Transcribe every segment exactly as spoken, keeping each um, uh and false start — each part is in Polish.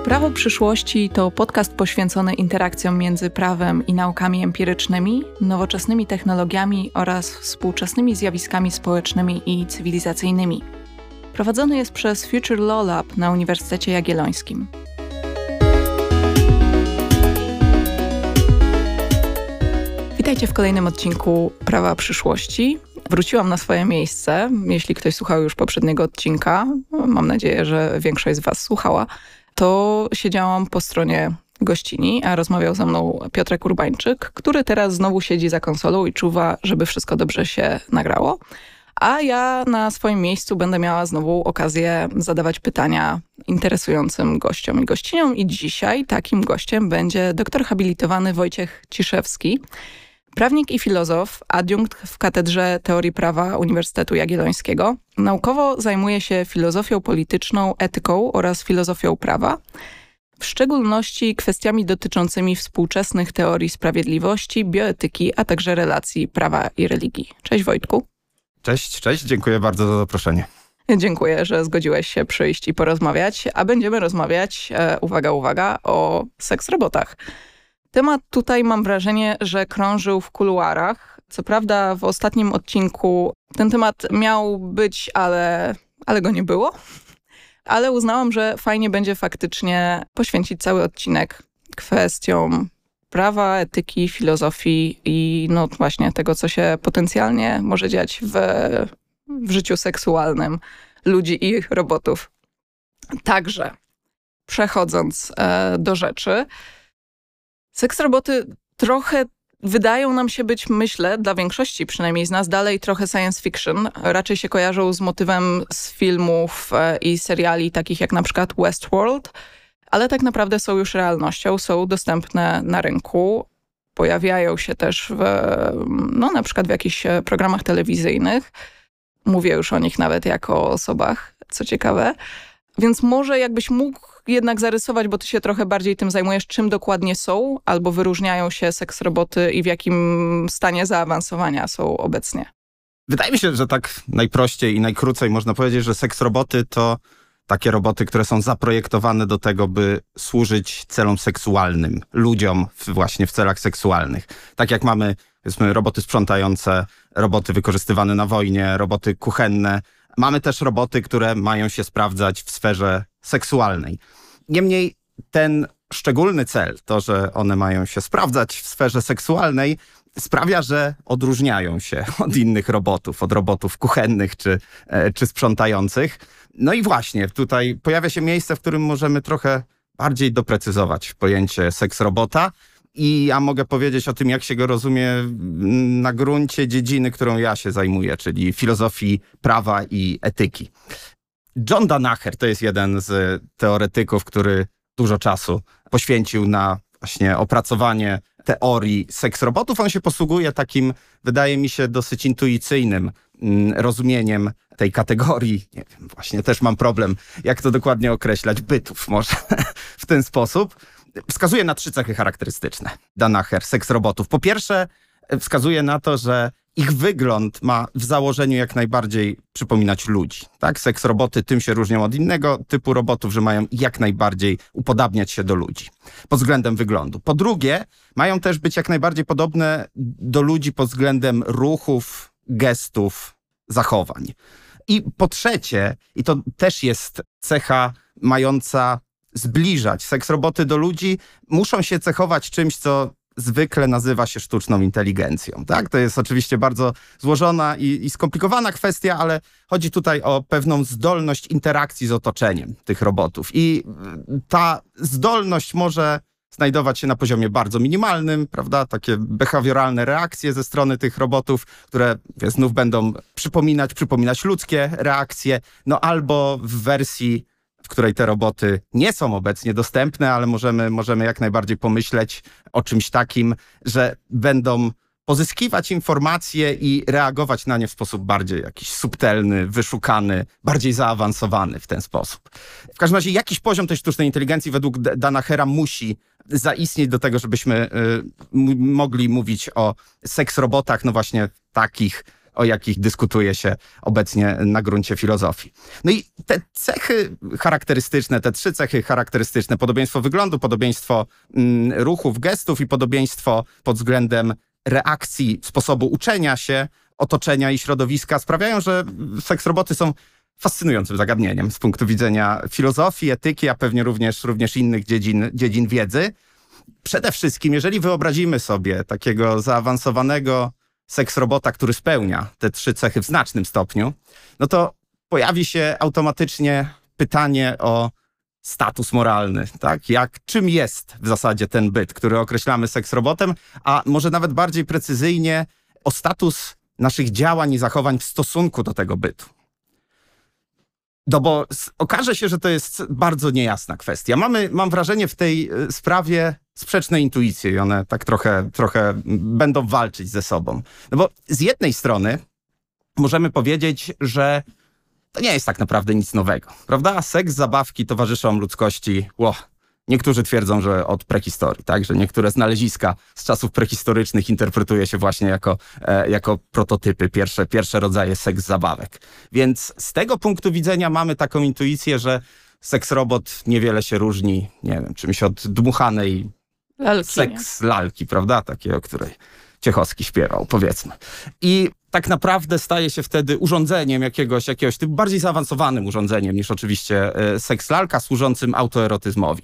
Prawo przyszłości to podcast poświęcony interakcjom między prawem i naukami empirycznymi, nowoczesnymi technologiami oraz współczesnymi zjawiskami społecznymi i cywilizacyjnymi. Prowadzony jest przez Future Law Lab na Uniwersytecie Jagiellońskim. Witajcie w kolejnym odcinku Prawa przyszłości. Wróciłam na swoje miejsce. Jeśli ktoś słuchał już poprzedniego odcinka, mam nadzieję, że większość z Was słuchała, to siedziałam po stronie gościni, a rozmawiał ze mną Piotrek Urbańczyk, który teraz znowu siedzi za konsolą i czuwa, żeby wszystko dobrze się nagrało. A ja na swoim miejscu będę miała znowu okazję zadawać pytania interesującym gościom i gościniom. I dzisiaj takim gościem będzie doktor habilitowany Wojciech Ciszewski, prawnik i filozof, adiunkt w Katedrze Teorii Prawa Uniwersytetu Jagiellońskiego. Naukowo zajmuje się filozofią polityczną, etyką oraz filozofią prawa, w szczególności kwestiami dotyczącymi współczesnych teorii sprawiedliwości, bioetyki, a także relacji prawa i religii. Cześć Wojtku. Cześć, cześć, dziękuję bardzo za zaproszenie. Dziękuję, że zgodziłeś się przyjść i porozmawiać, a będziemy rozmawiać, e, uwaga, uwaga, o seks-robotach. Temat tutaj mam wrażenie, że krążył w kuluarach. Co prawda w ostatnim odcinku ten temat miał być, ale, ale go nie było. Ale uznałam, że fajnie będzie faktycznie poświęcić cały odcinek kwestiom prawa, etyki, filozofii i no właśnie tego, co się potencjalnie może dziać w, w życiu seksualnym ludzi i robotów. Także przechodząc e, do rzeczy, seks-roboty trochę wydają nam się być, myślę, dla większości przynajmniej z nas, dalej trochę science fiction. Raczej się kojarzą z motywem z filmów e, i seriali takich jak na przykład Westworld, ale tak naprawdę są już realnością, są dostępne na rynku, pojawiają się też w, no na przykład w jakichś programach telewizyjnych. Mówię już o nich nawet jako o osobach, co ciekawe. Więc może jakbyś mógł jednak zarysować, bo ty się trochę bardziej tym zajmujesz, czym dokładnie są, albo wyróżniają się seks-roboty i w jakim stanie zaawansowania są obecnie. Wydaje mi się, że tak najprościej i najkrócej można powiedzieć, że seks-roboty to takie roboty, które są zaprojektowane do tego, by służyć celom seksualnym, ludziom w, właśnie w celach seksualnych. Tak jak mamy, powiedzmy, roboty sprzątające, roboty wykorzystywane na wojnie, roboty kuchenne. Mamy też roboty, które mają się sprawdzać w sferze seksualnej. Niemniej ten szczególny cel, to, że one mają się sprawdzać w sferze seksualnej, sprawia, że odróżniają się od innych robotów, od robotów kuchennych czy, czy sprzątających. No i właśnie tutaj pojawia się miejsce, w którym możemy trochę bardziej doprecyzować pojęcie seks-robota. I ja mogę powiedzieć o tym, jak się go rozumie na gruncie dziedziny, którą ja się zajmuję, czyli filozofii prawa i etyki. John Danaher to jest jeden z teoretyków, który dużo czasu poświęcił na właśnie opracowanie teorii seks-robotów. On się posługuje takim, wydaje mi się, dosyć intuicyjnym rozumieniem tej kategorii. Nie wiem, właśnie też mam problem, jak to dokładnie określać, bytów może w ten sposób. Wskazuje na trzy cechy charakterystyczne Danaher, seks-robotów. Po pierwsze, wskazuje na to, że ich wygląd ma w założeniu jak najbardziej przypominać ludzi. Tak? Seks-roboty tym się różnią od innego typu robotów, że mają jak najbardziej upodabniać się do ludzi pod względem wyglądu. Po drugie, mają też być jak najbardziej podobne do ludzi pod względem ruchów, gestów, zachowań. I po trzecie, i to też jest cecha mająca zbliżać seks-roboty do ludzi, muszą się cechować czymś, co zwykle nazywa się sztuczną inteligencją. Tak? To jest oczywiście bardzo złożona i, i skomplikowana kwestia, ale chodzi tutaj o pewną zdolność interakcji z otoczeniem tych robotów. I ta zdolność może znajdować się na poziomie bardzo minimalnym, prawda? Takie behawioralne reakcje ze strony tych robotów, które znów będą przypominać, przypominać ludzkie reakcje, no albo w wersji, w której te roboty nie są obecnie dostępne, ale możemy, możemy jak najbardziej pomyśleć o czymś takim, że będą pozyskiwać informacje i reagować na nie w sposób bardziej jakiś subtelny, wyszukany, bardziej zaawansowany w ten sposób. W każdym razie jakiś poziom tej sztucznej inteligencji według Danahera musi zaistnieć do tego, żebyśmy y, mogli mówić o seks-robotach, no właśnie takich, o jakich dyskutuje się obecnie na gruncie filozofii. No i te cechy charakterystyczne, te trzy cechy charakterystyczne, podobieństwo wyglądu, podobieństwo mm, ruchów, gestów i podobieństwo pod względem reakcji, sposobu uczenia się, otoczenia i środowiska sprawiają, że seks-roboty są fascynującym zagadnieniem z punktu widzenia filozofii, etyki, a pewnie również, również innych dziedzin, dziedzin wiedzy. Przede wszystkim, jeżeli wyobrazimy sobie takiego zaawansowanego seks-robota, który spełnia te trzy cechy w znacznym stopniu, no to pojawi się automatycznie pytanie o status moralny, tak? Jak, czym jest w zasadzie ten byt, który określamy seks-robotem, a może nawet bardziej precyzyjnie o status naszych działań i zachowań w stosunku do tego bytu. No bo okaże się, że to jest bardzo niejasna kwestia. Mamy, mam wrażenie, w tej sprawie sprzeczne intuicje i one tak trochę, trochę będą walczyć ze sobą. No bo z jednej strony możemy powiedzieć, że to nie jest tak naprawdę nic nowego, prawda? Seks, zabawki towarzyszą ludzkości, ło, niektórzy twierdzą, że od prehistorii, tak? Że niektóre znaleziska z czasów prehistorycznych interpretuje się właśnie jako, e, jako prototypy, pierwsze, pierwsze rodzaje seks-zabawek. Więc z tego punktu widzenia mamy taką intuicję, że seks-robot niewiele się różni, nie wiem, czymś od dmuchanej lalki, seks-lalki, prawda? Takiej, o której Ciechowski śpiewał, powiedzmy. I tak naprawdę staje się wtedy urządzeniem jakiegoś, jakiegoś typu bardziej zaawansowanym urządzeniem niż oczywiście e, seks-lalka służącym autoerotyzmowi.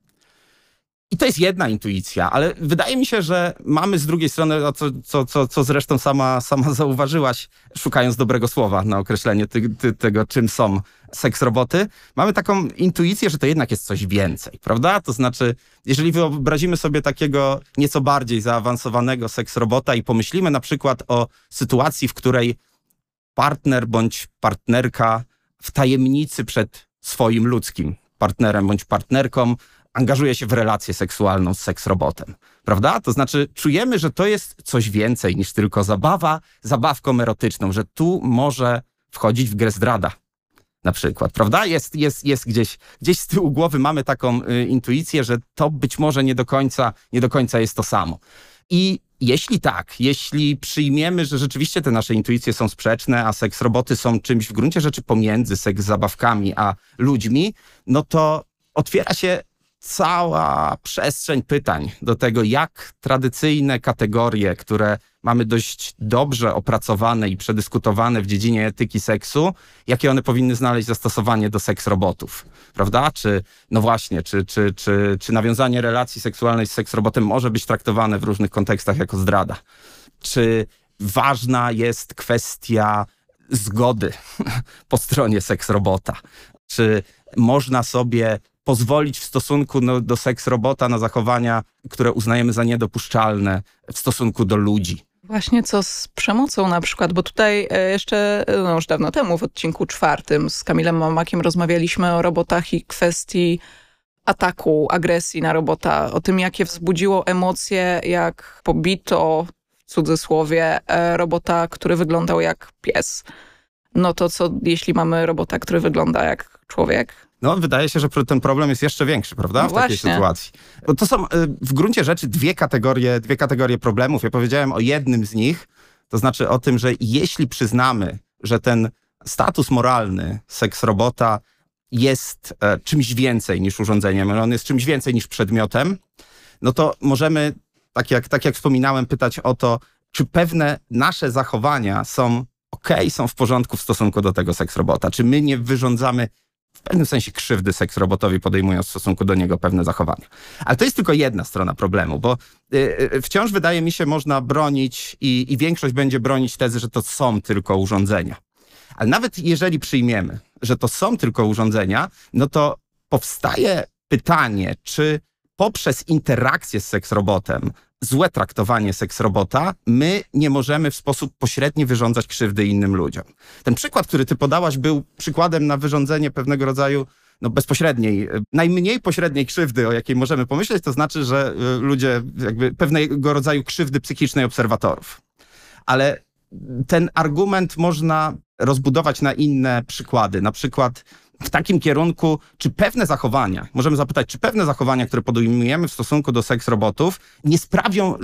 I to jest jedna intuicja, ale wydaje mi się, że mamy z drugiej strony, co, co, co, co zresztą sama, sama zauważyłaś, szukając dobrego słowa na określenie ty, ty, tego, czym są seks-roboty, mamy taką intuicję, że to jednak jest coś więcej, prawda? To znaczy, jeżeli wyobrazimy sobie takiego nieco bardziej zaawansowanego seks-robota i pomyślimy na przykład o sytuacji, w której partner bądź partnerka w tajemnicy przed swoim ludzkim partnerem bądź partnerką angażuje się w relację seksualną z seks-robotem, prawda? To znaczy czujemy, że to jest coś więcej niż tylko zabawa, zabawką erotyczną, że tu może wchodzić w grę zdrada na przykład, prawda? Jest, jest, jest gdzieś, gdzieś z tyłu głowy mamy taką y, intuicję, że to być może nie do końca, nie do końca jest to samo. I jeśli tak, jeśli przyjmiemy, że rzeczywiście te nasze intuicje są sprzeczne, a seks-roboty są czymś w gruncie rzeczy pomiędzy seks-zabawkami a ludźmi, no to otwiera się cała przestrzeń pytań do tego, jak tradycyjne kategorie, które mamy dość dobrze opracowane i przedyskutowane w dziedzinie etyki seksu, jakie one powinny znaleźć zastosowanie do seks-robotów, prawda? Czy, no właśnie, czy, czy, czy, czy nawiązanie relacji seksualnej z seks-robotem może być traktowane w różnych kontekstach jako zdrada? Czy ważna jest kwestia zgody po stronie seks-robota? Czy można sobie pozwolić w stosunku no, do seks-robota na zachowania, które uznajemy za niedopuszczalne w stosunku do ludzi? Właśnie co z przemocą na przykład, bo tutaj jeszcze no już dawno temu w odcinku czwartym z Kamilem Mamakiem rozmawialiśmy o robotach i kwestii ataku, agresji na robota, o tym jakie wzbudziło emocje, jak pobito w cudzysłowie robota, który wyglądał jak pies. No to co jeśli mamy robota, który wygląda jak człowiek? No, wydaje się, że ten problem jest jeszcze większy, prawda? No w takiej właśnie. sytuacji. Bo to są w gruncie rzeczy dwie kategorie, dwie kategorie problemów. Ja powiedziałem o jednym z nich, to znaczy o tym, że jeśli przyznamy, że ten status moralny seks-robota jest e, czymś więcej niż urządzeniem, on jest czymś więcej niż przedmiotem, no to możemy, tak jak, tak jak wspominałem, pytać o to, czy pewne nasze zachowania są okej, są w porządku w stosunku do tego seks-robota. Czy my nie wyrządzamy w pewnym sensie krzywdy seks-robotowi, podejmując w stosunku do niego pewne zachowania. Ale to jest tylko jedna strona problemu, bo y, wciąż wydaje mi się można bronić i, i większość będzie bronić tezy, że to są tylko urządzenia. Ale nawet jeżeli przyjmiemy, że to są tylko urządzenia, no to powstaje pytanie, czy poprzez interakcję z seks-robotem, złe traktowanie seks-robota, my nie możemy w sposób pośredni wyrządzać krzywdy innym ludziom. Ten przykład, który ty podałaś, był przykładem na wyrządzenie pewnego rodzaju no, bezpośredniej, najmniej pośredniej krzywdy, o jakiej możemy pomyśleć, to znaczy, że ludzie jakby pewnego rodzaju krzywdy psychicznej obserwatorów. Ale ten argument można rozbudować na inne przykłady. Na przykład w takim kierunku, czy pewne zachowania, możemy zapytać, czy pewne zachowania, które podejmujemy w stosunku do seks-robotów, nie sprawią, że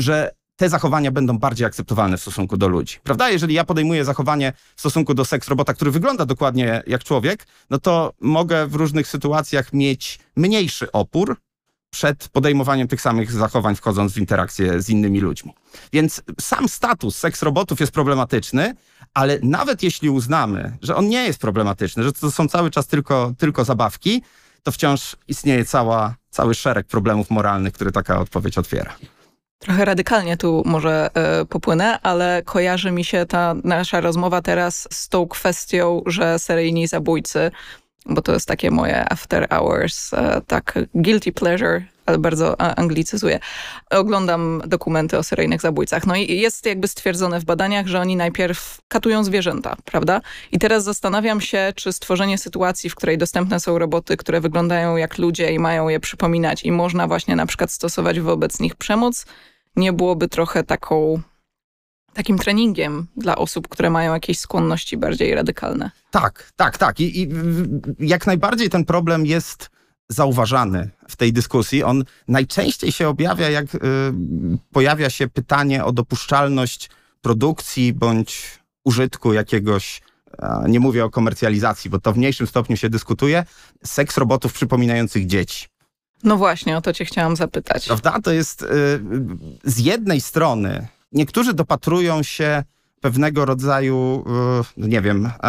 te zachowania będą bardziej akceptowalne w stosunku do ludzi. Prawda? Jeżeli ja podejmuję zachowanie w stosunku do seks-robota, który wygląda dokładnie jak człowiek, no to mogę w różnych sytuacjach mieć mniejszy opór przed podejmowaniem tych samych zachowań, wchodząc w interakcję z innymi ludźmi. Więc sam status seks-robotów jest problematyczny, ale nawet jeśli uznamy, że on nie jest problematyczny, że to są cały czas tylko, tylko zabawki, to wciąż istnieje cała, cały szereg problemów moralnych, które taka odpowiedź otwiera. Trochę radykalnie tu może y, popłynę, ale kojarzy mi się ta nasza rozmowa teraz z tą kwestią, że seryjni zabójcy, bo to jest takie moje after hours, y, tak guilty pleasure, ale bardzo anglicyzuję. Oglądam dokumenty o seryjnych zabójcach. No i jest jakby stwierdzone w badaniach, że oni najpierw katują zwierzęta, prawda? I teraz zastanawiam się, czy stworzenie sytuacji, w której dostępne są roboty, które wyglądają jak ludzie i mają je przypominać i można właśnie na przykład stosować wobec nich przemoc, nie byłoby trochę taką, takim treningiem dla osób, które mają jakieś skłonności bardziej radykalne. Tak, tak, tak. I, i jak najbardziej ten problem jest zauważany w tej dyskusji. On najczęściej się objawia, jak y, pojawia się pytanie o dopuszczalność produkcji bądź użytku jakiegoś, a nie mówię o komercjalizacji, bo to w mniejszym stopniu się dyskutuje, seks robotów przypominających dzieci. No właśnie, o to cię chciałam zapytać. Prawda? To jest y, z jednej strony niektórzy dopatrują się pewnego rodzaju, y, nie wiem, y,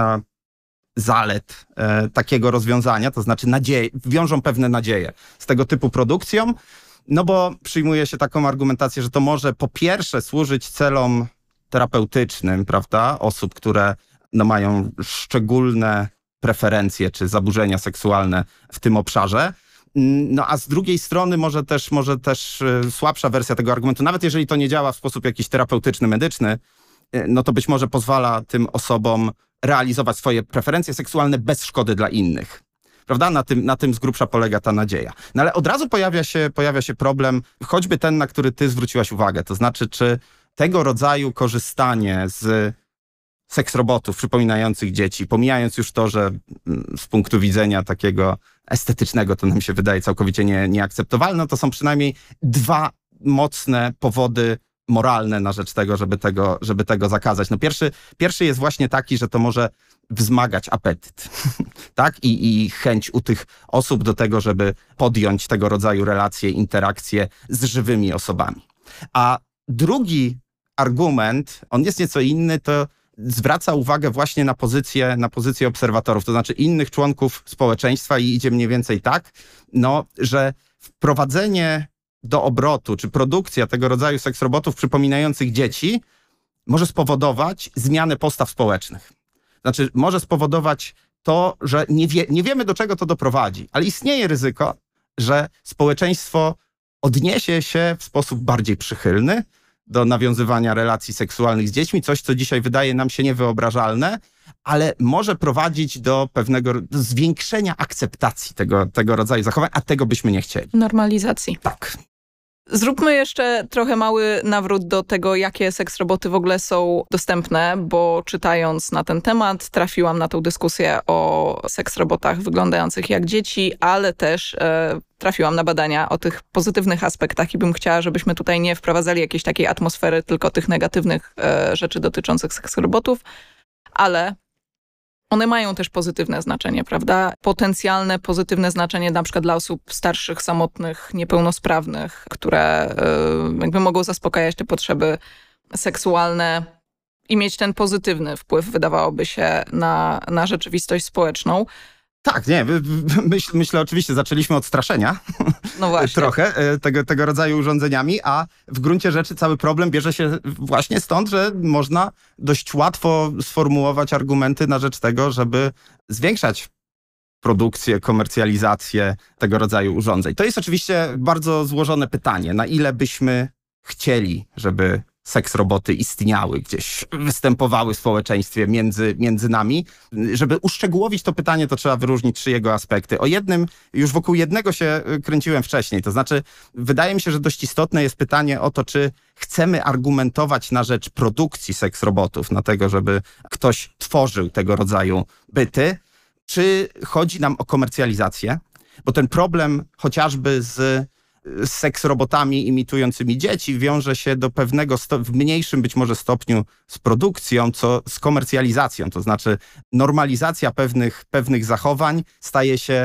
zalet y, takiego rozwiązania, to znaczy nadzieje, wiążą pewne nadzieje z tego typu produkcją, no bo przyjmuje się taką argumentację, że to może po pierwsze służyć celom terapeutycznym, prawda, osób, które no, mają szczególne preferencje czy zaburzenia seksualne w tym obszarze. No a z drugiej strony może też, może też słabsza wersja tego argumentu, nawet jeżeli to nie działa w sposób jakiś terapeutyczny, medyczny, no to być może pozwala tym osobom realizować swoje preferencje seksualne bez szkody dla innych. Prawda? Na tym, na tym z grubsza polega ta nadzieja. No ale od razu pojawia się, pojawia się problem, choćby ten, na który ty zwróciłaś uwagę, to znaczy, czy tego rodzaju korzystanie z seks robotów przypominających dzieci, pomijając już to, że z punktu widzenia takiego estetycznego to nam się wydaje całkowicie nie, nieakceptowalne, to są przynajmniej dwa mocne powody moralne na rzecz tego, żeby tego, żeby tego zakazać. No pierwszy, pierwszy jest właśnie taki, że to może wzmagać apetyt, tak? I, I chęć u tych osób do tego, żeby podjąć tego rodzaju relacje, interakcje z żywymi osobami. A drugi argument, on jest nieco inny, to zwraca uwagę właśnie na pozycję, na pozycję obserwatorów, to znaczy innych członków społeczeństwa i idzie mniej więcej tak, no, że wprowadzenie do obrotu, czy produkcja tego rodzaju seks robotów przypominających dzieci może spowodować zmianę postaw społecznych. Znaczy może spowodować to, że nie, wie, nie wiemy, do czego to doprowadzi, ale istnieje ryzyko, że społeczeństwo odniesie się w sposób bardziej przychylny do nawiązywania relacji seksualnych z dziećmi, coś, co dzisiaj wydaje nam się niewyobrażalne, ale może prowadzić do pewnego do zwiększenia akceptacji tego, tego rodzaju zachowań, a tego byśmy nie chcieli. Normalizacji. Tak. Zróbmy jeszcze trochę mały nawrót do tego, jakie seks roboty w ogóle są dostępne, bo czytając na ten temat trafiłam na tą dyskusję o seks robotach wyglądających jak dzieci, ale też e, trafiłam na badania o tych pozytywnych aspektach i bym chciała, żebyśmy tutaj nie wprowadzali jakiejś takiej atmosfery tylko tych negatywnych e, rzeczy dotyczących seks robotów, ale one mają też pozytywne znaczenie, prawda? Potencjalne pozytywne znaczenie na przykład dla osób starszych, samotnych, niepełnosprawnych, które y, jakby mogą zaspokajać te potrzeby seksualne i mieć ten pozytywny wpływ, wydawałoby się, na, na rzeczywistość społeczną. Tak, nie, myśl, myślę oczywiście, zaczęliśmy od straszenia no właśnie. trochę tego, tego rodzaju urządzeniami, a w gruncie rzeczy cały problem bierze się właśnie stąd, że można dość łatwo sformułować argumenty na rzecz tego, żeby zwiększać produkcję, komercjalizację tego rodzaju urządzeń. To jest oczywiście bardzo złożone pytanie, na ile byśmy chcieli, żeby seks roboty istniały, gdzieś występowały w społeczeństwie między, między nami. Żeby uszczegółowić to pytanie, to trzeba wyróżnić trzy jego aspekty. O jednym, już wokół jednego się kręciłem wcześniej, to znaczy wydaje mi się, że dość istotne jest pytanie o to, czy chcemy argumentować na rzecz produkcji seks robotów, na tego, żeby ktoś tworzył tego rodzaju byty, czy chodzi nam o komercjalizację, bo ten problem chociażby z z seksrobotami imitującymi dzieci wiąże się do pewnego, sto- w mniejszym być może stopniu z produkcją, co z komercjalizacją. To znaczy normalizacja pewnych, pewnych zachowań staje się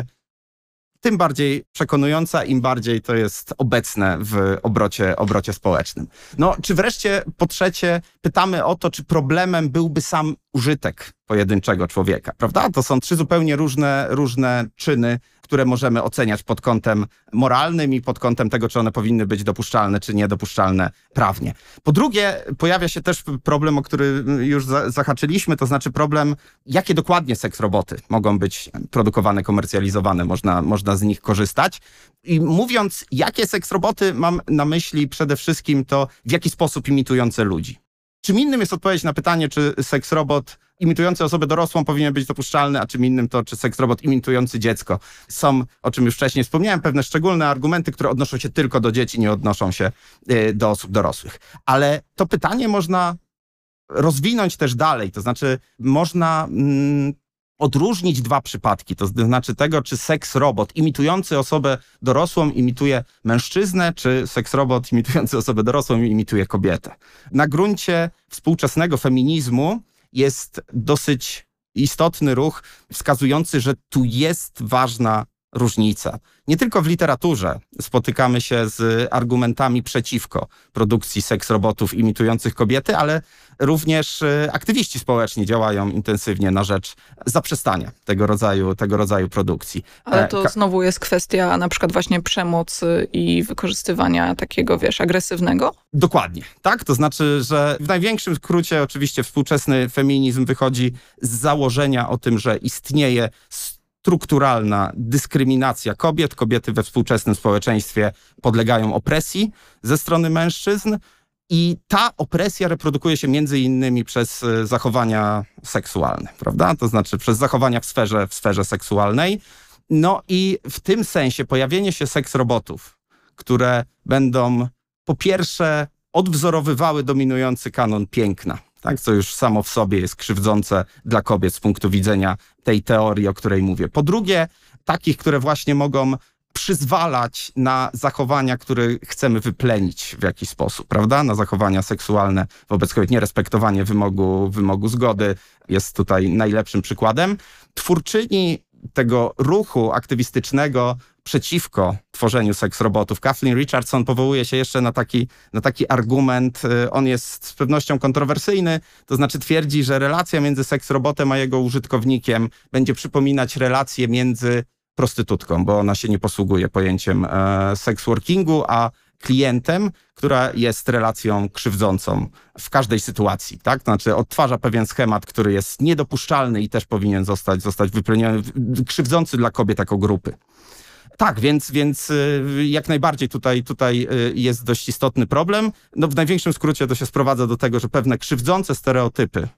tym bardziej przekonująca, im bardziej to jest obecne w obrocie, obrocie społecznym. No, czy wreszcie po trzecie pytamy o to, czy problemem byłby sam użytek pojedynczego człowieka, prawda? To są trzy zupełnie różne, różne czyny, które możemy oceniać pod kątem moralnym i pod kątem tego, czy one powinny być dopuszczalne, czy niedopuszczalne prawnie. Po drugie, pojawia się też problem, o który już za- zahaczyliśmy, to znaczy problem, jakie dokładnie seksroboty mogą być produkowane, komercjalizowane, można, można z nich korzystać. I mówiąc, jakie seksroboty, mam na myśli przede wszystkim to, w jaki sposób imitujące ludzi. Czym innym jest odpowiedź na pytanie, czy seksrobot imitujący osobę dorosłą powinien być dopuszczalny, a czym innym to, czy seksrobot imitujący dziecko. Są, o czym już wcześniej wspomniałem, pewne szczególne argumenty, które odnoszą się tylko do dzieci, nie odnoszą się y, do osób dorosłych. Ale to pytanie można rozwinąć też dalej, to znaczy można mm, odróżnić dwa przypadki, to znaczy tego, czy seksrobot imitujący osobę dorosłą imituje mężczyznę, czy seksrobot imitujący osobę dorosłą imituje kobietę. Na gruncie współczesnego feminizmu jest dosyć istotny ruch wskazujący, że tu jest ważna różnica. Nie tylko w literaturze spotykamy się z argumentami przeciwko produkcji seksrobotów imitujących kobiety, ale również aktywiści społeczni działają intensywnie na rzecz zaprzestania tego rodzaju, tego rodzaju produkcji. Ale to znowu jest kwestia na przykład właśnie przemocy i wykorzystywania takiego, wiesz, agresywnego? Dokładnie, tak? To znaczy, że w największym skrócie oczywiście współczesny feminizm wychodzi z założenia o tym, że istnieje strukturalna dyskryminacja kobiet. Kobiety we współczesnym społeczeństwie podlegają opresji ze strony mężczyzn i ta opresja reprodukuje się między innymi przez zachowania seksualne, prawda? To znaczy przez zachowania w sferze, w sferze seksualnej. No i w tym sensie pojawienie się seksrobotów, które będą po pierwsze odwzorowywały dominujący kanon piękna, tak, co już samo w sobie jest krzywdzące dla kobiet z punktu widzenia tej teorii, o której mówię. Po drugie, takich, które właśnie mogą przyzwalać na zachowania, które chcemy wyplenić w jakiś sposób, prawda? Na zachowania seksualne wobec kobiet. Nierespektowanie wymogu, wymogu zgody jest tutaj najlepszym przykładem. Twórczyni tego ruchu aktywistycznego przeciwko tworzeniu seksrobotów, Kathleen Richardson, powołuje się jeszcze na taki, na taki argument, on jest z pewnością kontrowersyjny, to znaczy twierdzi, że relacja między seksrobotem a jego użytkownikiem będzie przypominać relację między prostytutką, bo ona się nie posługuje pojęciem e, sex workingu, a klientem, która jest relacją krzywdzącą w każdej sytuacji, tak? To znaczy odtwarza pewien schemat, który jest niedopuszczalny i też powinien zostać, zostać wypleniony, krzywdzący dla kobiet jako grupy. Tak, więc, więc jak najbardziej tutaj, tutaj jest dość istotny problem. No w największym skrócie to się sprowadza do tego, że pewne krzywdzące stereotypy,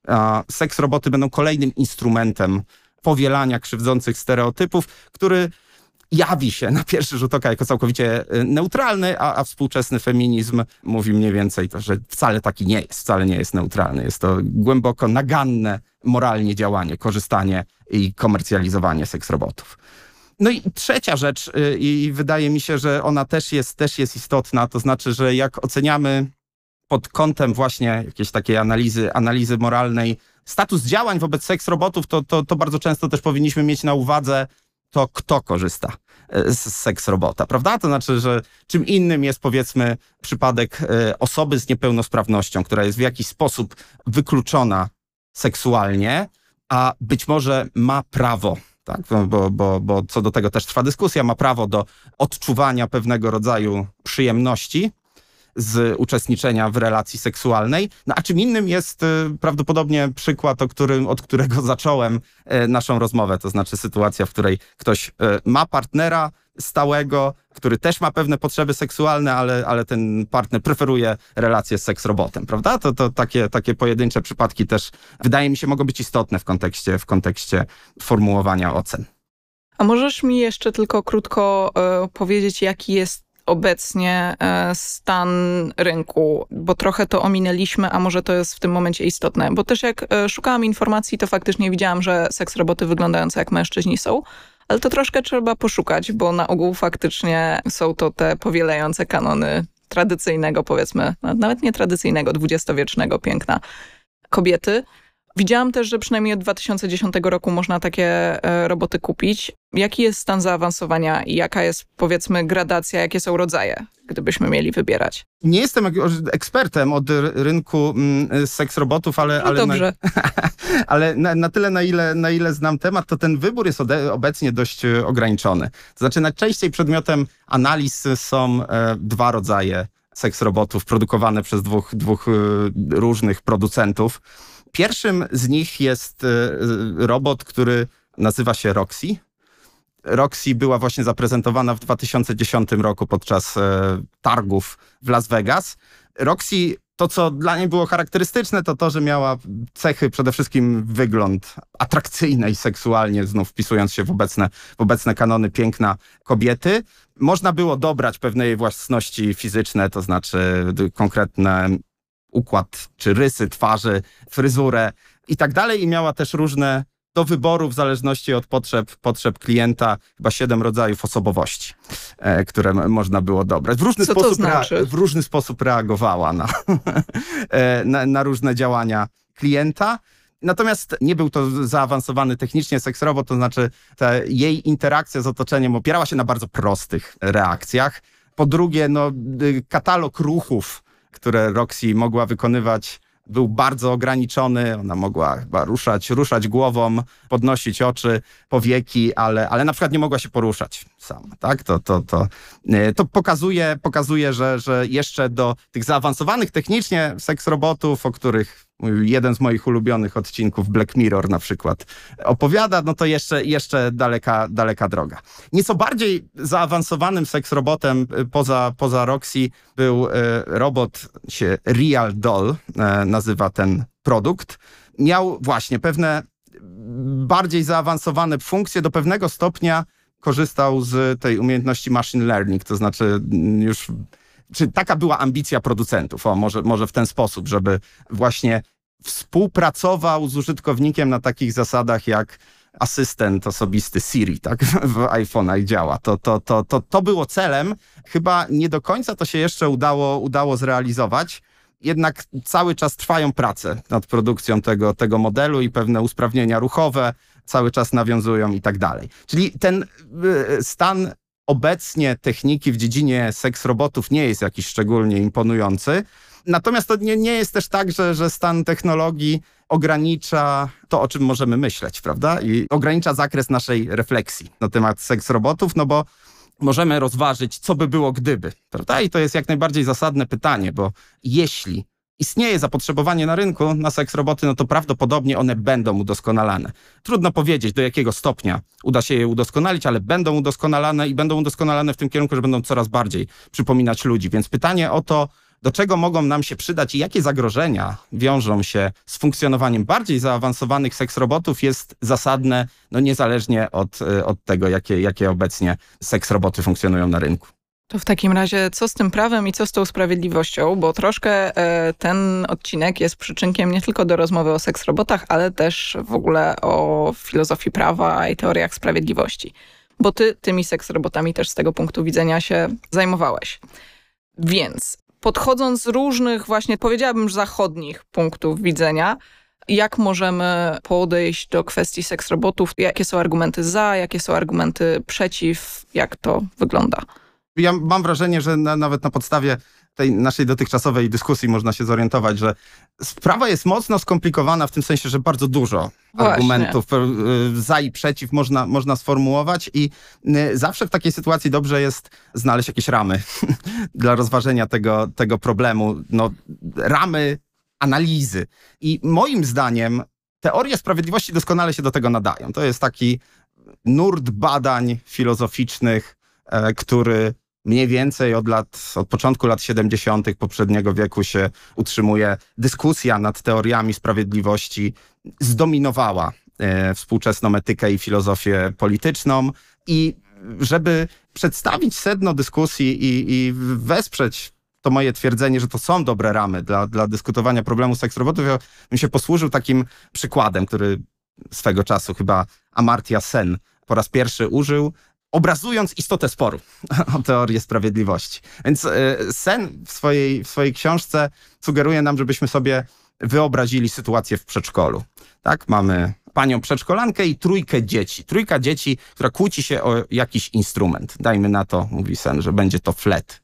a seksroboty będą kolejnym instrumentem powielania krzywdzących stereotypów, który jawi się na pierwszy rzut oka jako całkowicie neutralny, a, a współczesny feminizm mówi mniej więcej to, że wcale taki nie jest, wcale nie jest neutralny. Jest to głęboko naganne moralnie działanie, korzystanie i komercjalizowanie seksrobotów. No i trzecia rzecz, i wydaje mi się, że ona też jest, też jest istotna, to znaczy, że jak oceniamy pod kątem właśnie jakiejś takiej analizy, analizy moralnej status działań wobec seksrobotów, to, to, to bardzo często też powinniśmy mieć na uwadze to, kto korzysta z seksrobota, prawda? To znaczy, że czym innym jest, powiedzmy, przypadek osoby z niepełnosprawnością, która jest w jakiś sposób wykluczona seksualnie, a być może ma prawo, tak? bo, bo, bo co do tego też trwa dyskusja, ma prawo do odczuwania pewnego rodzaju przyjemności z uczestniczenia w relacji seksualnej. No a czym innym jest y, prawdopodobnie przykład, o którym, od którego zacząłem y, naszą rozmowę, to znaczy sytuacja, w której ktoś y, ma partnera stałego, który też ma pewne potrzeby seksualne, ale, ale ten partner preferuje relację z seksrobotem, prawda? To, to takie, takie pojedyncze przypadki też, wydaje mi się, mogą być istotne w kontekście, w kontekście formułowania ocen. A możesz mi jeszcze tylko krótko y, powiedzieć, jaki jest obecnie stan rynku, bo trochę to ominęliśmy, a może to jest w tym momencie istotne, bo też jak szukałam informacji, to faktycznie widziałam, że seksroboty wyglądające jak mężczyźni są, Ale to troszkę trzeba poszukać, bo na ogół faktycznie są to te powielające kanony tradycyjnego, powiedzmy, nawet nie tradycyjnego, dwudziestowiecznego piękna kobiety. Widziałam też, że przynajmniej od dwa tysiące dziesiątego roku można takie roboty kupić. Jaki jest stan zaawansowania i jaka jest, powiedzmy, gradacja, jakie są rodzaje, gdybyśmy mieli wybierać? Nie jestem ekspertem od rynku seks robotów, ale, no ale, dobrze. Na, ale na, na tyle, na ile, na ile znam temat, to ten wybór jest ode, obecnie dość ograniczony. To znaczy najczęściej przedmiotem analiz są e, dwa rodzaje seks robotów produkowane przez dwóch, dwóch e, różnych producentów. Pierwszym z nich jest robot, który nazywa się Roxy. Roxy była właśnie zaprezentowana w dwa tysiące dziesiątym roku podczas targów w Las Vegas. Roxy, to co dla niej było charakterystyczne, to to, że miała cechy, przede wszystkim wygląd atrakcyjny i seksualnie, znów wpisując się w obecne, w obecne kanony piękna kobiety. Można było dobrać pewne jej własności fizyczne, to znaczy konkretne układ czy rysy twarzy, fryzurę i tak dalej. I miała też różne do wyboru w zależności od potrzeb, potrzeb klienta, chyba siedem rodzajów osobowości, e, które można było dobrać. W różny, Co sposób, to znaczy? rea- w różny sposób reagowała na, na, na różne działania klienta. Natomiast nie był to zaawansowany technicznie seks robot, to znaczy ta jej interakcja z otoczeniem opierała się na bardzo prostych reakcjach. Po drugie, no, katalog ruchów, które Roxy mogła wykonywać, był bardzo ograniczony. Ona mogła chyba ruszać, ruszać głową, podnosić oczy, powieki, ale, ale na przykład nie mogła się poruszać sama. Tak? To, to, to, to pokazuje, pokazuje że, że jeszcze do tych zaawansowanych technicznie seks robotów, o których jeden z moich ulubionych odcinków Black Mirror na przykład opowiada, no to jeszcze, jeszcze daleka, daleka droga. Nieco bardziej zaawansowanym seks robotem poza, poza Roxy był robot, się Real Doll nazywa ten produkt. Miał właśnie pewne bardziej zaawansowane funkcje, do pewnego stopnia korzystał z tej umiejętności machine learning, to znaczy już... Czy taka była ambicja producentów, o może, może w ten sposób, żeby właśnie współpracował z użytkownikiem na takich zasadach jak asystent osobisty Siri, tak, w iPhone'ach działa. To, to, to, to, to było celem. Chyba nie do końca to się jeszcze udało, udało zrealizować. Jednak cały czas trwają prace nad produkcją tego, tego modelu i pewne usprawnienia ruchowe cały czas nawiązują i tak dalej. Czyli ten stan obecnie techniki w dziedzinie seks robotów nie jest jakiś szczególnie imponujący. Natomiast to nie, nie jest też tak, że, że stan technologii ogranicza to, o czym możemy myśleć, prawda? I ogranicza zakres naszej refleksji na temat seks robotów, no bo możemy rozważyć, co by było gdyby, prawda? I to jest jak najbardziej zasadne pytanie, bo jeśli istnieje zapotrzebowanie na rynku na seks roboty, no to prawdopodobnie one będą udoskonalane. Trudno powiedzieć, do jakiego stopnia uda się je udoskonalić, ale będą udoskonalane i będą udoskonalane w tym kierunku, że będą coraz bardziej przypominać ludzi. Więc pytanie o to, do czego mogą nam się przydać i jakie zagrożenia wiążą się z funkcjonowaniem bardziej zaawansowanych seks robotów, jest zasadne, no niezależnie od, od tego, jakie, jakie obecnie seks roboty funkcjonują na rynku. To w takim razie co z tym prawem i co z tą sprawiedliwością? Bo troszkę e, ten odcinek jest przyczynkiem nie tylko do rozmowy o seks robotach, ale też w ogóle o filozofii prawa i teoriach sprawiedliwości. Bo ty tymi seks robotami też z tego punktu widzenia się zajmowałeś. Więc podchodząc z różnych właśnie, powiedziałabym, zachodnich punktów widzenia, jak możemy podejść do kwestii seks robotów? Jakie są argumenty za, jakie są argumenty przeciw? Jak to wygląda? Ja mam wrażenie, że na, nawet na podstawie tej naszej dotychczasowej dyskusji można się zorientować, że sprawa jest mocno skomplikowana w tym sensie, że bardzo dużo Właśnie. argumentów za i przeciw można, można sformułować i zawsze w takiej sytuacji dobrze jest znaleźć jakieś ramy dla rozważenia tego, tego problemu. No, ramy analizy. I moim zdaniem teorie sprawiedliwości doskonale się do tego nadają. To jest taki nurt badań filozoficznych, który mniej więcej od lat, od początku lat siedemdziesiątych poprzedniego wieku się utrzymuje. Dyskusja nad teoriami sprawiedliwości zdominowała e, współczesną etykę i filozofię polityczną i żeby przedstawić sedno dyskusji i, i wesprzeć to moje twierdzenie, że to są dobre ramy dla, dla dyskutowania problemu seks robotów, ja bym się posłużył takim przykładem, który swego czasu chyba Amartya Sen po raz pierwszy użył, obrazując istotę sporu o teorię sprawiedliwości. Więc Sen w swojej, w swojej książce sugeruje nam, żebyśmy sobie wyobrazili sytuację w przedszkolu. Tak, mamy panią przedszkolankę i trójkę dzieci. Trójka dzieci, która kłóci się o jakiś instrument. Dajmy na to, mówi Sen, że będzie to flet.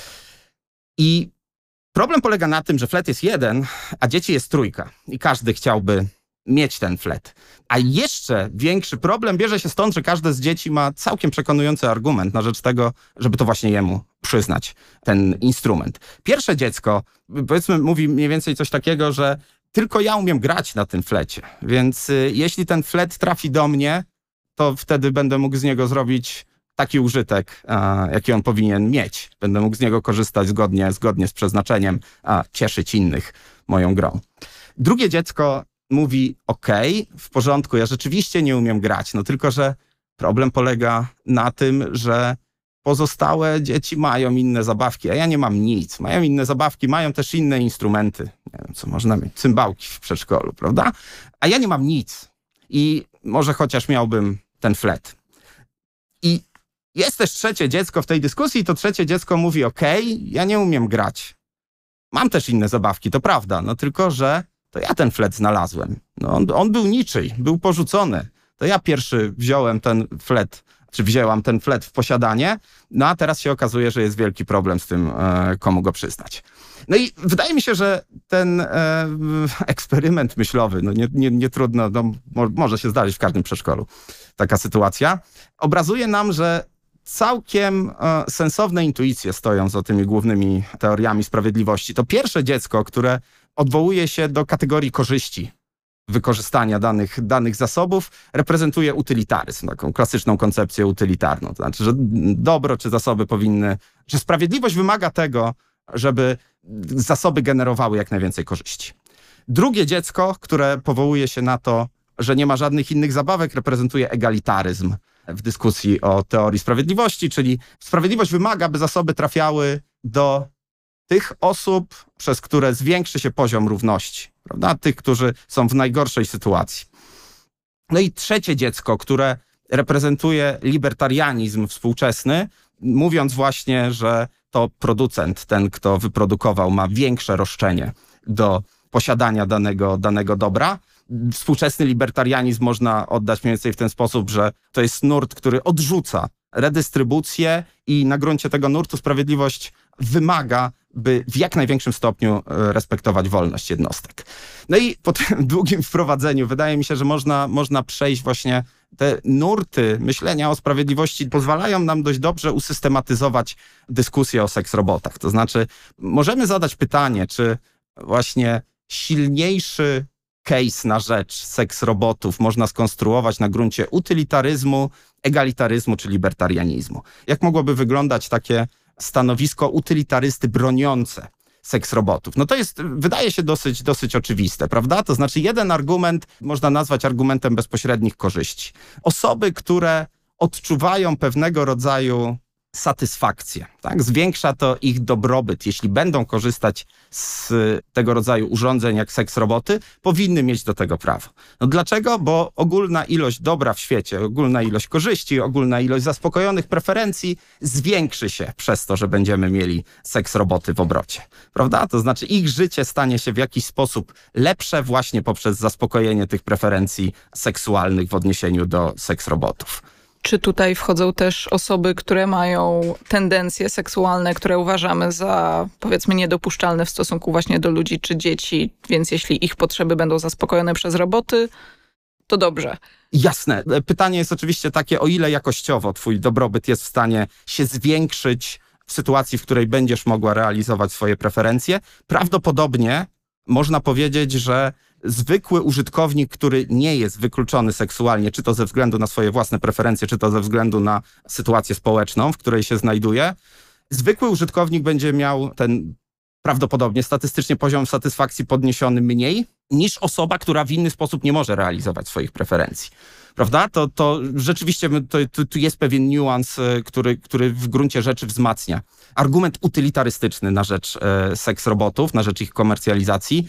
I problem polega na tym, że flet jest jeden, a dzieci jest trójka. I każdy chciałby mieć ten flet. A jeszcze większy problem bierze się stąd, że każde z dzieci ma całkiem przekonujący argument na rzecz tego, żeby to właśnie jemu przyznać, ten instrument. Pierwsze dziecko, powiedzmy, mówi mniej więcej coś takiego, że tylko ja umiem grać na tym flecie, więc y, jeśli ten flet trafi do mnie, to wtedy będę mógł z niego zrobić taki użytek, a, jaki on powinien mieć. Będę mógł z niego korzystać zgodnie, zgodnie z przeznaczeniem, a cieszyć innych moją grą. Drugie dziecko mówi, okej, w porządku, ja rzeczywiście nie umiem grać, no tylko że problem polega na tym, że pozostałe dzieci mają inne zabawki, a ja nie mam nic. Mają inne zabawki, mają też inne instrumenty. Nie wiem, co można mieć, cymbałki w przedszkolu, prawda? A ja nie mam nic. I może chociaż miałbym ten flet. I jest też trzecie dziecko w tej dyskusji i to trzecie dziecko mówi, okej, ja nie umiem grać. Mam też inne zabawki, to prawda, no tylko że to ja ten flet znalazłem. No on, on był niczyj, był porzucony. To ja pierwszy wziąłem ten flet, czy wzięłam ten flet w posiadanie, no a teraz się okazuje, że jest wielki problem z tym, e, komu go przyznać. No i wydaje mi się, że ten e, eksperyment myślowy, no nie, nie, nie trudno, no, mo, może się zdarzyć w każdym przedszkolu taka sytuacja, obrazuje nam, że całkiem e, sensowne intuicje stoją za tymi głównymi teoriami sprawiedliwości. To pierwsze dziecko, które odwołuje się do kategorii korzyści wykorzystania danych, danych zasobów, reprezentuje utylitaryzm, taką klasyczną koncepcję utylitarną. To znaczy, że dobro czy zasoby powinny, że sprawiedliwość wymaga tego, żeby zasoby generowały jak najwięcej korzyści. Drugie dziecko, które powołuje się na to, że nie ma żadnych innych zabawek, reprezentuje egalitaryzm w dyskusji o teorii sprawiedliwości, czyli sprawiedliwość wymaga, by zasoby trafiały do tych osób, przez które zwiększy się poziom równości, prawda? Tych, którzy są w najgorszej sytuacji. No i trzecie dziecko, które reprezentuje libertarianizm współczesny, mówiąc właśnie, że to producent, ten, kto wyprodukował, ma większe roszczenie do posiadania danego, danego dobra. Współczesny libertarianizm można oddać mniej więcej w ten sposób, że to jest nurt, który odrzuca redystrybucję i na gruncie tego nurtu sprawiedliwość wymaga, by w jak największym stopniu respektować wolność jednostek. No i po tym długim wprowadzeniu wydaje mi się, że można, można przejść właśnie te nurty myślenia o sprawiedliwości, pozwalają nam dość dobrze usystematyzować dyskusję o seks-robotach. To znaczy możemy zadać pytanie, czy właśnie silniejszy case na rzecz seks-robotów można skonstruować na gruncie utylitaryzmu, egalitaryzmu czy libertarianizmu. Jak mogłoby wyglądać takie stanowisko utylitarysty broniące seks-robotów? No to jest, wydaje się, dosyć, dosyć oczywiste, prawda? To znaczy jeden argument można nazwać argumentem bezpośrednich korzyści. Osoby, które odczuwają pewnego rodzaju satysfakcję, tak? Zwiększa to ich dobrobyt. Jeśli będą korzystać z tego rodzaju urządzeń jak seks-roboty, powinny mieć do tego prawo. No dlaczego? Bo ogólna ilość dobra w świecie, ogólna ilość korzyści, ogólna ilość zaspokojonych preferencji zwiększy się przez to, że będziemy mieli seks-roboty w obrocie. Prawda? To znaczy ich życie stanie się w jakiś sposób lepsze właśnie poprzez zaspokojenie tych preferencji seksualnych w odniesieniu do seks-robotów. Czy tutaj wchodzą też osoby, które mają tendencje seksualne, które uważamy za, powiedzmy, niedopuszczalne w stosunku właśnie do ludzi czy dzieci, więc jeśli ich potrzeby będą zaspokojone przez roboty, to dobrze. Jasne. Pytanie jest oczywiście takie, o ile jakościowo twój dobrobyt jest w stanie się zwiększyć w sytuacji, w której będziesz mogła realizować swoje preferencje. Prawdopodobnie można powiedzieć, że zwykły użytkownik, który nie jest wykluczony seksualnie, czy to ze względu na swoje własne preferencje, czy to ze względu na sytuację społeczną, w której się znajduje, zwykły użytkownik będzie miał ten prawdopodobnie statystycznie poziom satysfakcji podniesiony mniej niż osoba, która w inny sposób nie może realizować swoich preferencji. Prawda? To, to rzeczywiście to, to, tu jest pewien niuans, który, który w gruncie rzeczy wzmacnia argument utylitarystyczny na rzecz e, seks-robotów, na rzecz ich komercjalizacji.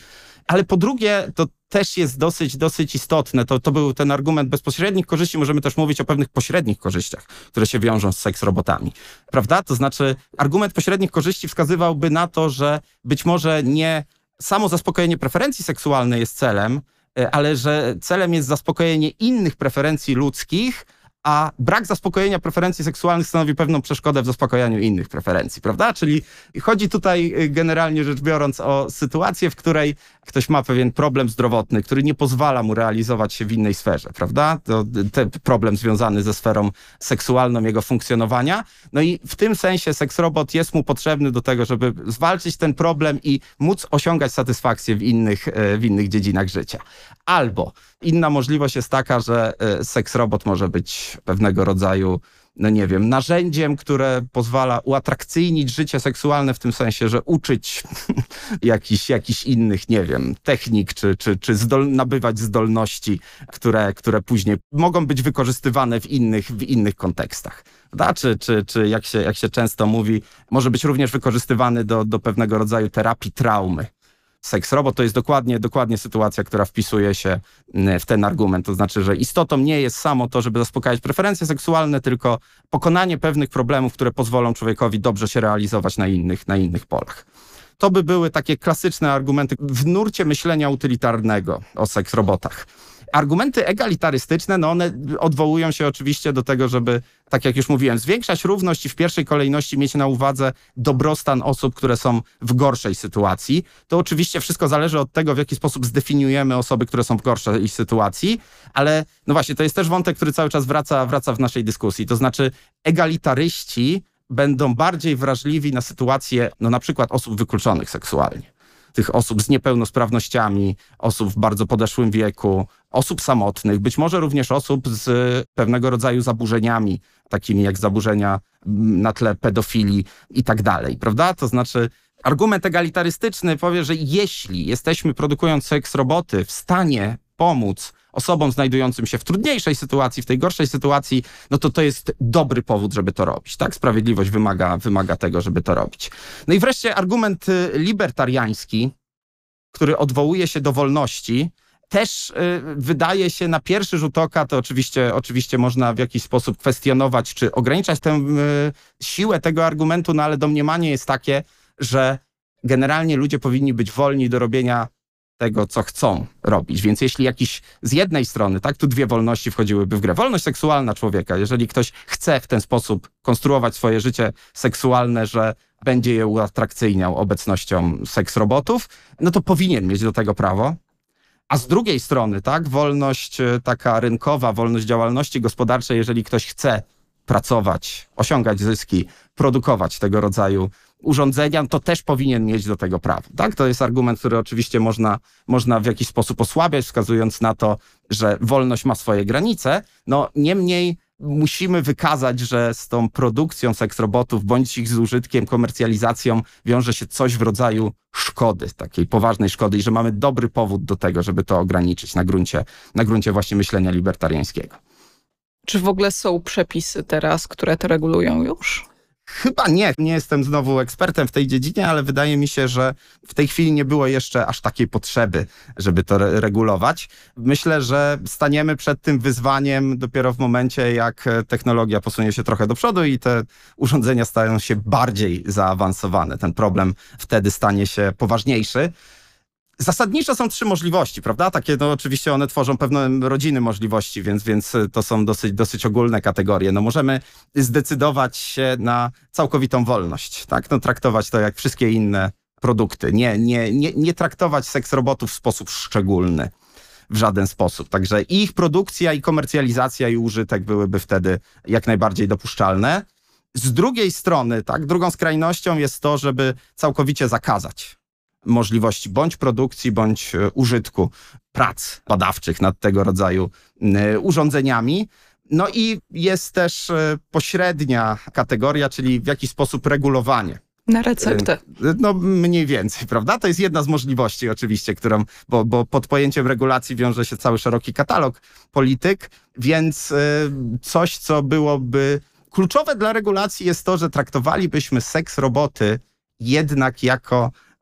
Ale po drugie, to też jest dosyć, dosyć istotne. To, to był ten argument bezpośrednich korzyści. Możemy też mówić o pewnych pośrednich korzyściach, które się wiążą z seks-robotami. Prawda? To znaczy argument pośrednich korzyści wskazywałby na to, że być może nie samo zaspokojenie preferencji seksualnej jest celem, ale że celem jest zaspokojenie innych preferencji ludzkich, a brak zaspokojenia preferencji seksualnych stanowi pewną przeszkodę w zaspokojaniu innych preferencji, prawda? Czyli chodzi tutaj generalnie rzecz biorąc o sytuację, w której ktoś ma pewien problem zdrowotny, który nie pozwala mu realizować się w innej sferze, prawda? To ten problem związany ze sferą seksualną jego funkcjonowania. No i w tym sensie seksrobot jest mu potrzebny do tego, żeby zwalczyć ten problem i móc osiągać satysfakcję w innych, w innych dziedzinach życia. Albo inna możliwość jest taka, że seksrobot może być pewnego rodzaju, no nie wiem, narzędziem, które pozwala uatrakcyjnić życie seksualne w tym sensie, że uczyć jakichś jakichś innych, nie wiem, technik, czy, czy, czy zdol, nabywać zdolności, które, które później mogą być wykorzystywane w innych, w innych kontekstach. Da? Czy, czy, czy jak się, jak się często mówi, może być również wykorzystywany do, do pewnego rodzaju terapii traumy. Seksrobot to jest dokładnie, dokładnie sytuacja, która wpisuje się w ten argument. To znaczy, że istotą nie jest samo to, żeby zaspokajać preferencje seksualne, tylko pokonanie pewnych problemów, które pozwolą człowiekowi dobrze się realizować na innych, na innych polach. To by były takie klasyczne argumenty w nurcie myślenia utylitarnego o seksrobotach. Argumenty egalitarystyczne, no one odwołują się oczywiście do tego, żeby, tak jak już mówiłem, zwiększać równość i w pierwszej kolejności mieć na uwadze dobrostan osób, które są w gorszej sytuacji. To oczywiście wszystko zależy od tego, w jaki sposób zdefiniujemy osoby, które są w gorszej sytuacji, ale no właśnie, to jest też wątek, który cały czas wraca, wraca w naszej dyskusji. To znaczy egalitaryści będą bardziej wrażliwi na sytuację, no na przykład osób wykluczonych seksualnie. Tych osób z niepełnosprawnościami, osób w bardzo podeszłym wieku, osób samotnych, być może również osób z pewnego rodzaju zaburzeniami, takimi jak zaburzenia na tle pedofilii i tak dalej, prawda? To znaczy argument egalitarystyczny powie, że jeśli jesteśmy, produkując seks-roboty, w stanie pomóc osobom znajdującym się w trudniejszej sytuacji, w tej gorszej sytuacji, no to to jest dobry powód, żeby to robić. Tak, sprawiedliwość wymaga, wymaga tego, żeby to robić. No i wreszcie argument libertariański, który odwołuje się do wolności, też y, wydaje się na pierwszy rzut oka, to oczywiście, oczywiście można w jakiś sposób kwestionować, czy ograniczać tę y, siłę tego argumentu, no ale domniemanie jest takie, że generalnie ludzie powinni być wolni do robienia tego, co chcą robić. Więc jeśli jakiś z jednej strony, tak, tu dwie wolności wchodziłyby w grę. Wolność seksualna człowieka, jeżeli ktoś chce w ten sposób konstruować swoje życie seksualne, że będzie je uatrakcyjniał obecnością seksrobotów, no to powinien mieć do tego prawo. A z drugiej strony, tak, wolność taka rynkowa, wolność działalności gospodarczej, jeżeli ktoś chce pracować, osiągać zyski, produkować tego rodzaju urządzenia, to też powinien mieć do tego prawo. Tak? To jest argument, który oczywiście można, można w jakiś sposób osłabiać, wskazując na to, że wolność ma swoje granice. No niemniej musimy wykazać, że z tą produkcją seksrobotów bądź ich z użytkiem, komercjalizacją wiąże się coś w rodzaju szkody, takiej poważnej szkody i że mamy dobry powód do tego, żeby to ograniczyć na gruncie, na gruncie właśnie myślenia libertariańskiego. Czy w ogóle są przepisy teraz, które to regulują już? Chyba nie. Nie jestem znowu ekspertem w tej dziedzinie, ale wydaje mi się, że w tej chwili nie było jeszcze aż takiej potrzeby, żeby to re- regulować. Myślę, że staniemy przed tym wyzwaniem dopiero w momencie, jak technologia posunie się trochę do przodu i te urządzenia stają się bardziej zaawansowane. Ten problem wtedy stanie się poważniejszy. Zasadniczo są trzy możliwości, prawda? Takie, no oczywiście one tworzą pewne rodziny możliwości, więc, więc to są dosyć, dosyć ogólne kategorie. No możemy zdecydować się na całkowitą wolność, tak? No traktować to jak wszystkie inne produkty. Nie, nie, nie, nie traktować seksrobotów w sposób szczególny. W żaden sposób. Także ich produkcja i komercjalizacja i użytek byłyby wtedy jak najbardziej dopuszczalne. Z drugiej strony, tak, drugą skrajnością jest to, żeby całkowicie zakazać możliwości bądź produkcji, bądź użytku prac badawczych nad tego rodzaju urządzeniami. No i jest też pośrednia kategoria, czyli w jaki sposób regulowanie. Na receptę. No mniej więcej, prawda? To jest jedna z możliwości oczywiście, którą, bo, bo pod pojęciem regulacji wiąże się cały szeroki katalog polityk, więc coś, co byłoby kluczowe dla regulacji jest to, że traktowalibyśmy seks roboty jednak jako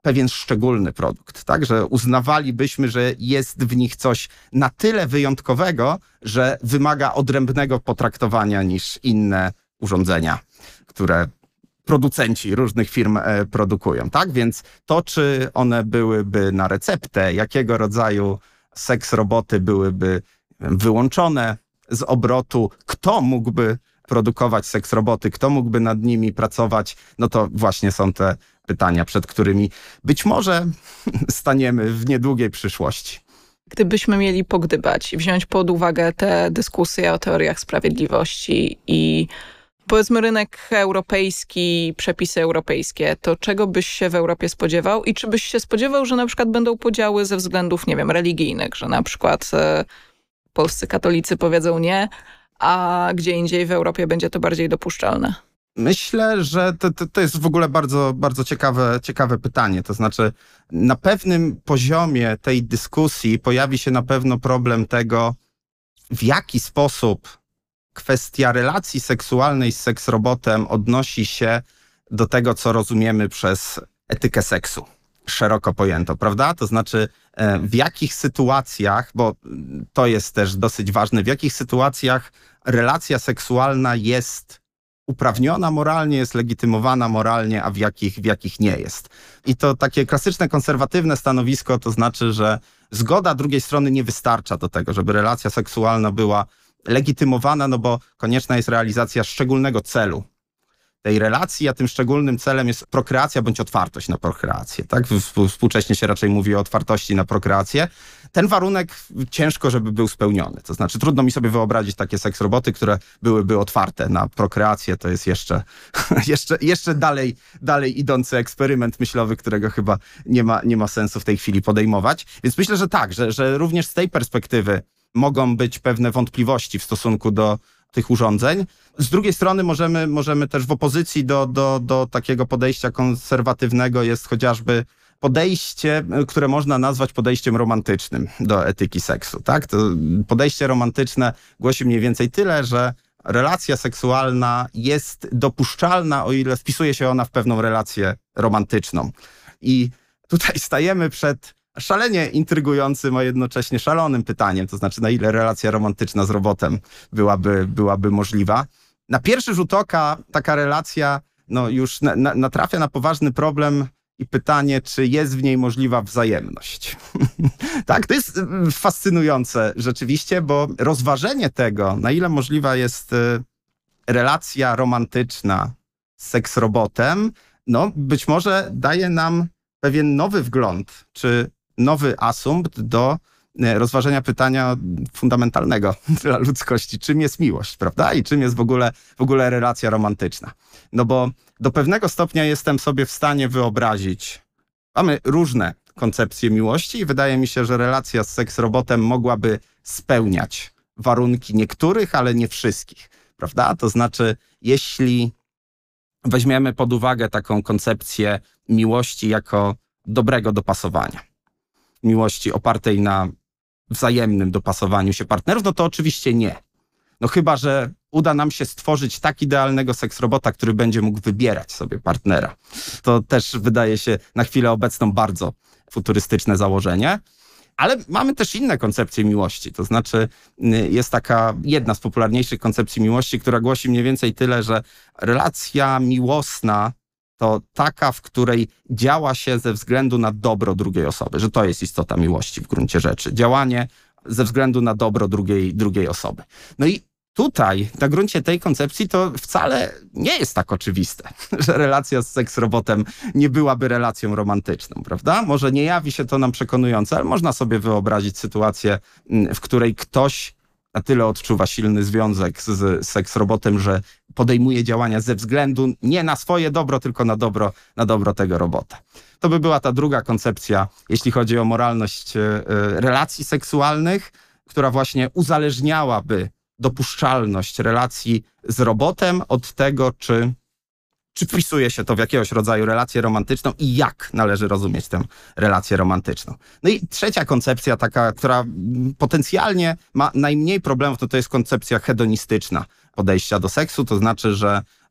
pewien szczególny produkt, tak? Że uznawalibyśmy, że jest w nich coś na tyle wyjątkowego, że wymaga odrębnego potraktowania niż inne urządzenia, które producenci różnych firm e, produkują, tak? Więc to, czy one byłyby na receptę, jakiego rodzaju seks roboty byłyby wyłączone z obrotu, kto mógłby produkować seks roboty, kto mógłby nad nimi pracować, no to właśnie są te pytania, przed którymi być może staniemy w niedługiej przyszłości. Gdybyśmy mieli pogdybać i wziąć pod uwagę te dyskusje o teoriach sprawiedliwości i powiedzmy rynek europejski, przepisy europejskie, to czego byś się w Europie spodziewał i czy byś się spodziewał, że na przykład będą podziały ze względów, nie wiem, religijnych, że na przykład e, polscy katolicy powiedzą nie, a gdzie indziej w Europie będzie to bardziej dopuszczalne? Myślę, że to, to, to jest w ogóle bardzo, bardzo ciekawe, ciekawe pytanie. To znaczy, na pewnym poziomie tej dyskusji pojawi się na pewno problem tego, w jaki sposób kwestia relacji seksualnej z seksrobotem odnosi się do tego, co rozumiemy przez etykę seksu, szeroko pojęto, prawda? To znaczy, w jakich sytuacjach, bo to jest też dosyć ważne, w jakich sytuacjach relacja seksualna jest uprawniona moralnie, jest legitymowana moralnie, a w jakich, w jakich nie jest. I to takie klasyczne, konserwatywne stanowisko, to znaczy, że zgoda drugiej strony nie wystarcza do tego, żeby relacja seksualna była legitymowana, no bo konieczna jest realizacja szczególnego celu tej relacji, a tym szczególnym celem jest prokreacja bądź otwartość na prokreację. Tak? Współcześnie się raczej mówi o otwartości na prokreację. Ten warunek ciężko, żeby był spełniony. To znaczy trudno mi sobie wyobrazić takie seksroboty, które byłyby otwarte na prokreację. To jest jeszcze, jeszcze, jeszcze dalej, dalej idący eksperyment myślowy, którego chyba nie ma, nie ma sensu w tej chwili podejmować. Więc myślę, że tak, że, że również z tej perspektywy mogą być pewne wątpliwości w stosunku do tych urządzeń. Z drugiej strony możemy, możemy też w opozycji do, do, do takiego podejścia konserwatywnego jest chociażby podejście, które można nazwać podejściem romantycznym do etyki seksu. Tak? To podejście romantyczne głosi mniej więcej tyle, że relacja seksualna jest dopuszczalna, o ile wpisuje się ona w pewną relację romantyczną. I tutaj stajemy przed szalenie intrygującym, a jednocześnie szalonym pytaniem, to znaczy na ile relacja romantyczna z robotem byłaby, byłaby możliwa. Na pierwszy rzut oka taka relacja no, już na, na, natrafia na poważny problem i pytanie, czy jest w niej możliwa wzajemność. Tak, to jest fascynujące rzeczywiście, bo rozważenie tego, na ile możliwa jest relacja romantyczna z seksrobotem, no być może daje nam pewien nowy wgląd, czy nowy asumpt do rozważenia pytania fundamentalnego dla ludzkości, czym jest miłość, prawda? I czym jest w ogóle, w ogóle relacja romantyczna. No bo do pewnego stopnia jestem sobie w stanie wyobrazić, mamy różne koncepcje miłości i wydaje mi się, że relacja z seksrobotem mogłaby spełniać warunki niektórych, ale nie wszystkich, prawda? To znaczy, jeśli weźmiemy pod uwagę taką koncepcję miłości jako dobrego dopasowania, miłości opartej na wzajemnym dopasowaniu się partnerów, no to oczywiście nie. No chyba że uda nam się stworzyć tak idealnego seksrobota, który będzie mógł wybierać sobie partnera. To też wydaje się na chwilę obecną bardzo futurystyczne założenie. Ale mamy też inne koncepcje miłości. To znaczy jest taka jedna z popularniejszych koncepcji miłości, która głosi mniej więcej tyle, że relacja miłosna to taka, w której działa się ze względu na dobro drugiej osoby, że to jest istota miłości w gruncie rzeczy. Działanie ze względu na dobro drugiej, drugiej osoby. No i tutaj, na gruncie tej koncepcji, to wcale nie jest tak oczywiste, że relacja z seksrobotem nie byłaby relacją romantyczną, prawda? Może nie jawi się to nam przekonująco, ale można sobie wyobrazić sytuację, w której ktoś na tyle odczuwa silny związek z seksrobotem, że podejmuje działania ze względu nie na swoje dobro, tylko na dobro, na dobro tego robota. To by była ta druga koncepcja, jeśli chodzi o moralność relacji seksualnych, która właśnie uzależniałaby dopuszczalność relacji z robotem od tego, czy, czy wpisuje się to w jakiegoś rodzaju relację romantyczną i jak należy rozumieć tę relację romantyczną. No i trzecia koncepcja, taka, która potencjalnie ma najmniej problemów, to, to jest koncepcja hedonistyczna podejścia do seksu, to znaczy, że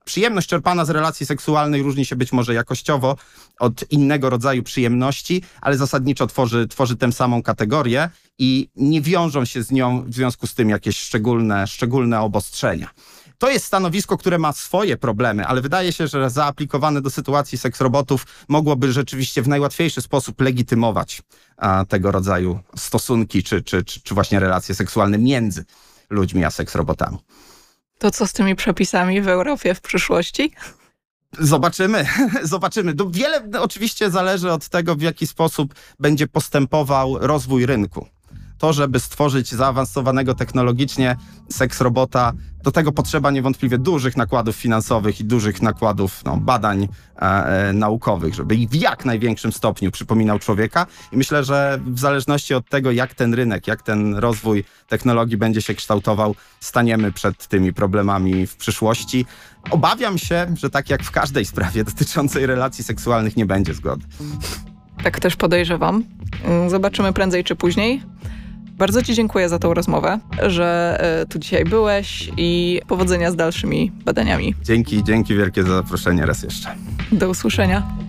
Przyjemność czerpana z relacji seksualnej różni się być może jakościowo od innego rodzaju przyjemności, ale zasadniczo tworzy, tworzy tę samą kategorię i nie wiążą się z nią w związku z tym jakieś szczególne, szczególne obostrzenia. To jest stanowisko, które ma swoje problemy, ale wydaje się, że zaaplikowane do sytuacji seksrobotów mogłoby rzeczywiście w najłatwiejszy sposób legitymować a, tego rodzaju stosunki czy, czy, czy, czy właśnie relacje seksualne między ludźmi a seksrobotami. To co z tymi przepisami w Europie w przyszłości? Zobaczymy, zobaczymy. Wiele oczywiście zależy od tego, w jaki sposób będzie postępował rozwój rynku. To, żeby stworzyć zaawansowanego technologicznie seksrobota, do tego potrzeba niewątpliwie dużych nakładów finansowych i dużych nakładów no, badań e, e, naukowych, żeby w jak największym stopniu przypominał człowieka. I myślę, że w zależności od tego, jak ten rynek, jak ten rozwój technologii będzie się kształtował, staniemy przed tymi problemami w przyszłości. Obawiam się, że tak jak w każdej sprawie dotyczącej relacji seksualnych nie będzie zgody. Tak też podejrzewam. Zobaczymy prędzej czy później. Bardzo ci dziękuję za tą rozmowę, że tu dzisiaj byłeś i powodzenia z dalszymi badaniami. Dzięki, dzięki wielkie za zaproszenie raz jeszcze. Do usłyszenia.